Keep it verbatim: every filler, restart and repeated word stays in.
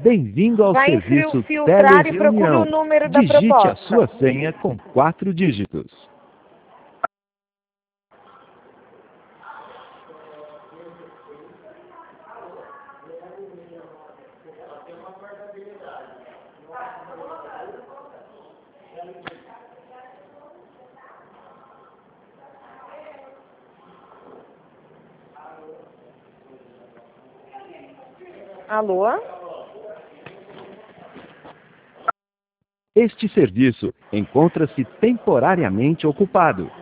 Bem-vindo ao Vai serviço filtrar e procure Telereunião. o número da Digite proposta. a sua senha com quatro dígitos. Alô? Este serviço encontra-se temporariamente ocupado.